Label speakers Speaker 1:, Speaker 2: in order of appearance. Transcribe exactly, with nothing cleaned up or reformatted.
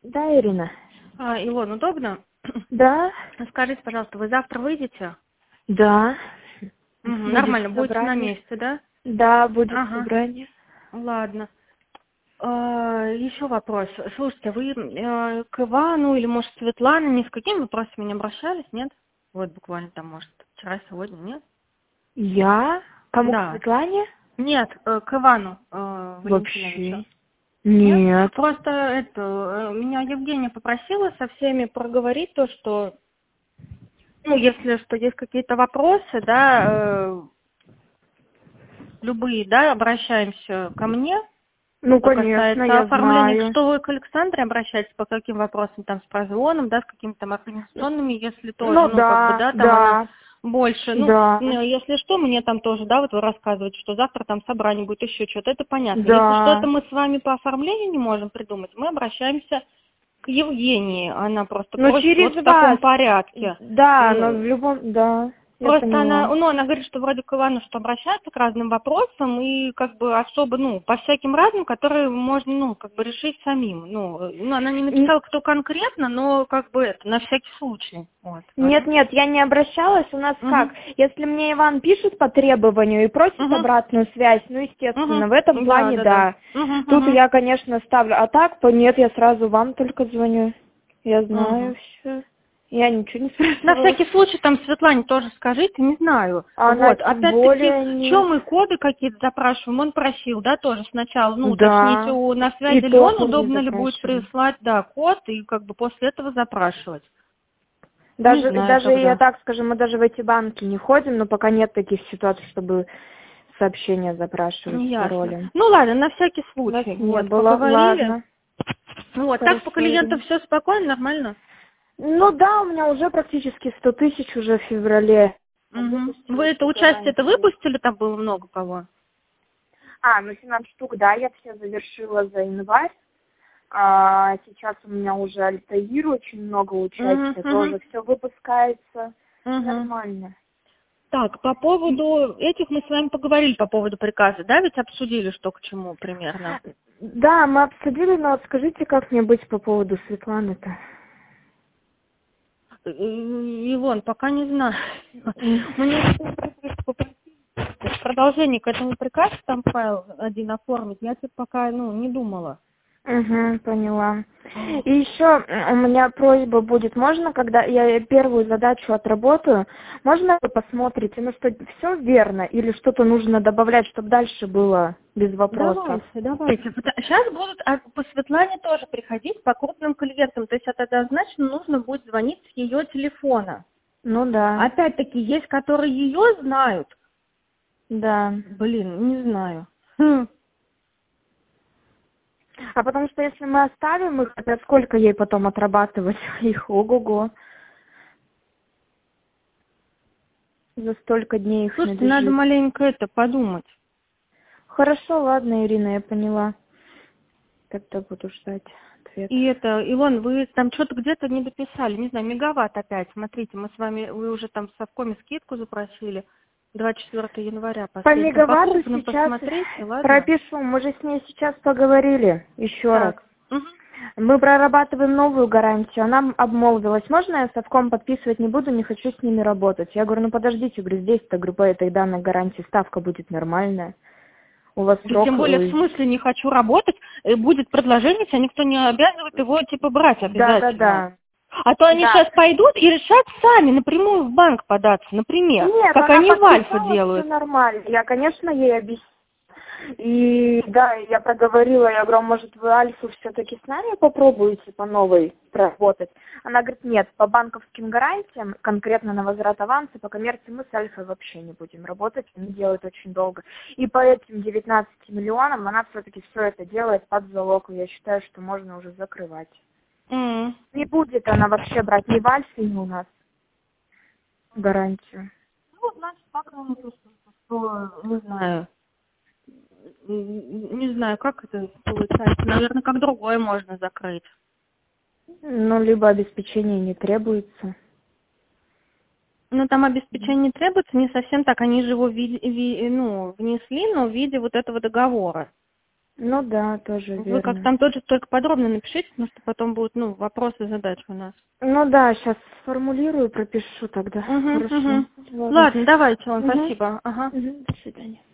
Speaker 1: Да, Ирина.
Speaker 2: А, Илон, удобно?
Speaker 1: Да.
Speaker 2: Скажите, пожалуйста, вы завтра выйдете?
Speaker 1: Да.
Speaker 2: Угу,
Speaker 1: Будет
Speaker 2: нормально, будете на
Speaker 1: собрание.
Speaker 2: месте, да?
Speaker 1: Да, будет
Speaker 2: Ага,
Speaker 1: собрание.
Speaker 2: ладно. А, еще вопрос. Слушайте, вы э, к Ивану или, может, Светлане ни с какими вопросами не обращались, нет? Вот буквально там, может, вчера, сегодня, нет?
Speaker 1: Я? Кому, к
Speaker 2: Да.
Speaker 1: Светлане?
Speaker 2: Нет, э, к Ивану э, Валентиновичу.
Speaker 1: Вообще.
Speaker 2: Нет?
Speaker 1: Нет.
Speaker 2: Просто это, э, меня Евгения попросила со всеми проговорить то, что, ну, если что, есть какие-то вопросы, да, э, любые, да, обращаемся ко мне,
Speaker 1: Ну,
Speaker 2: что
Speaker 1: конечно,
Speaker 2: касается
Speaker 1: я
Speaker 2: оформления,
Speaker 1: знаю.
Speaker 2: что вы к Александре обращаетесь по каким вопросам, там, с прозвоном, да, с какими-то там организационными, если тоже,
Speaker 1: Ну,
Speaker 2: ну, как бы,
Speaker 1: да,
Speaker 2: да, там она
Speaker 1: да,
Speaker 2: больше, ну,
Speaker 1: да,
Speaker 2: м, если что, мне там тоже, да, вот вы рассказываете, что завтра там собрание будет, еще что-то, это понятно. Если что-то
Speaker 1: да.
Speaker 2: мы с вами по оформлению не можем придумать, мы обращаемся к Евгении, она просто
Speaker 1: Ну,
Speaker 2: просит
Speaker 1: через
Speaker 2: вот в таком
Speaker 1: вас.
Speaker 2: порядке.
Speaker 1: Да, но в
Speaker 2: М,
Speaker 1: любом... Да, я
Speaker 2: Просто она,
Speaker 1: поняла.
Speaker 2: ну, она говорит, что вроде к Ивану, что обращается к разным вопросам и как бы особо, ну, по всяким разным, которые можно, ну, как бы решить самим. Ну, э, ну, она не написала, кто конкретно, но как бы это, на всякий случай. Вот,
Speaker 1: Нет,
Speaker 2: ладно.
Speaker 1: нет, я не обращалась. У нас как?
Speaker 2: Угу.
Speaker 1: Если мне Иван пишет по требованию и просит
Speaker 2: Угу.
Speaker 1: обратную связь, ну, естественно, в этом
Speaker 2: Угу. Да,
Speaker 1: плане
Speaker 2: да, да.
Speaker 1: да.
Speaker 2: Угу,
Speaker 1: Тут
Speaker 2: угу.
Speaker 1: я, конечно, ставлю. А так, то нет, я сразу вам только звоню. Я знаю
Speaker 2: Угу.
Speaker 1: все. Я ничего не
Speaker 2: На
Speaker 1: спрашивала.
Speaker 2: всякий случай там Светлане тоже скажите, не знаю.
Speaker 1: А она
Speaker 2: Вот,
Speaker 1: тем
Speaker 2: опять-таки,
Speaker 1: более нет.
Speaker 2: чем мы коды какие-то запрашиваем, он просил, да, тоже сначала, ну, уточните,
Speaker 1: Да.
Speaker 2: у, на
Speaker 1: И
Speaker 2: связи ли
Speaker 1: то
Speaker 2: он,
Speaker 1: мы не
Speaker 2: удобно ли будет
Speaker 1: запрашиваем.
Speaker 2: прислать, да, код, и как бы после этого запрашивать. Не
Speaker 1: Даже,
Speaker 2: знаю
Speaker 1: даже я
Speaker 2: тогда.
Speaker 1: так скажу, мы даже в эти банки не ходим, но пока нет таких ситуаций, чтобы сообщения запрашивать
Speaker 2: Не
Speaker 1: с
Speaker 2: ясно.
Speaker 1: паролем.
Speaker 2: Ну ладно, на всякий
Speaker 1: У нас
Speaker 2: случай.
Speaker 1: не
Speaker 2: Вот,
Speaker 1: было.
Speaker 2: поговорили.
Speaker 1: Ладно.
Speaker 2: Вот, так по
Speaker 1: Хорошо,
Speaker 2: клиентам
Speaker 1: Ирина.
Speaker 2: все спокойно, нормально?
Speaker 1: Ну да, у меня уже практически сто тысяч уже в феврале.
Speaker 2: Угу. Вы
Speaker 1: Выпустила
Speaker 2: это
Speaker 1: все
Speaker 2: участие это
Speaker 1: гарантии.
Speaker 2: выпустили, там было много кого?
Speaker 1: А, ну семнадцать штук, да, я все завершила за январь. А, сейчас у меня уже Альтаир, очень много участия,
Speaker 2: Угу, угу,
Speaker 1: тоже все выпускается.
Speaker 2: угу.
Speaker 1: Нормально.
Speaker 2: Так, по поводу этих мы с вами поговорили по поводу приказа, да, ведь обсудили, что к чему примерно.
Speaker 1: Да, мы обсудили, но вот скажите, как мне быть по поводу Светланы-то?
Speaker 2: Э, Ивон, пока не знаю.
Speaker 1: М.
Speaker 2: Мне в продолжение к этому приказу там файл один оформить, я тут пока, ну, не думала.
Speaker 1: Угу, поняла. И еще у меня просьба будет, можно, когда я первую задачу отработаю, можно вы посмотрите, ну что все верно или что-то нужно добавлять, чтобы дальше было без вопросов?
Speaker 2: Давайте, давайте. Сейчас будут а, по Светлане тоже приходить по крупным клиентам, то есть это однозначно нужно будет звонить с ее телефона.
Speaker 1: Ну да,
Speaker 2: Опять-таки, есть, которые ее знают.
Speaker 1: да.
Speaker 2: Блин, не знаю. Хм.
Speaker 1: А потому что если мы оставим их, это сколько ей потом отрабатывать их? Ого-го. За столько дней их
Speaker 2: Слушайте, надо
Speaker 1: набежит.
Speaker 2: маленько это подумать.
Speaker 1: Хорошо, ладно, Ирина, я поняла. Тогда буду ждать ответ.
Speaker 2: И это, Илон, вы там что-то где-то не дописали, не знаю, мегаватт опять. Смотрите, мы с вами, вы уже там в Совкоме скидку запросили. двадцать четвёртого января
Speaker 1: По
Speaker 2: последний. Там по
Speaker 1: мегаватту
Speaker 2: крупным
Speaker 1: сейчас
Speaker 2: посмотрите, ладно?
Speaker 1: пропишу. Мы же с ней сейчас поговорили еще раз.
Speaker 2: Так. Угу.
Speaker 1: Мы прорабатываем новую гарантию. Она обмолвилась. Можно я совком подписывать не буду, не хочу с ними работать? Я говорю, ну подождите, говорю, здесь-то группа этой данной гарантии, ставка будет нормальная. У вас
Speaker 2: Да
Speaker 1: срок...
Speaker 2: тем более, в
Speaker 1: ой,
Speaker 2: смысле, не хочу работать, э, будет предложение, тебя никто не обязывает его, типа, брать обязательно.
Speaker 1: Да-да-да.
Speaker 2: А то они
Speaker 1: Да.
Speaker 2: сейчас пойдут и решат сами напрямую в банк податься, например,
Speaker 1: Нет,
Speaker 2: как
Speaker 1: она
Speaker 2: они в Альфа
Speaker 1: подписала, все
Speaker 2: делают.
Speaker 1: нормально. Я, конечно, ей объяснила. И да, я проговорила, я говорю, может вы Альфу все-таки с нами попробуете по новой проработать? Она говорит, нет, по банковским гарантиям, конкретно на возврат аванса, по коммерции мы с Альфой вообще не будем работать, они делают очень долго. И по этим девятнадцати миллионам она все-таки все это делает под залог, и я считаю, что можно уже закрывать.
Speaker 2: М.
Speaker 1: Не будет она вообще брать ни в Альфе, ни у нас гарантию.
Speaker 2: Ну, значит, пока мы чувствуем, что, не знаю, н- не знаю, как это получается. Наверное, как другое можно закрыть.
Speaker 1: Ну, либо обеспечение не требуется.
Speaker 2: Ну, там обеспечение не требуется, не совсем так. Они же его виде- ви- ну, внесли, но в виде вот этого договора.
Speaker 1: Ну да, тоже
Speaker 2: Вы как
Speaker 1: верно.
Speaker 2: там тоже только подробно напишите, потому что потом будут, ну, вопросы задачи у нас.
Speaker 1: Ну да, сейчас сформулирую, пропишу тогда.
Speaker 2: Угу,
Speaker 1: Хорошо.
Speaker 2: угу.
Speaker 1: Ладно.
Speaker 2: Ладно, давайте, вам
Speaker 1: Угу.
Speaker 2: спасибо. Ага.
Speaker 1: Угу. До свидания.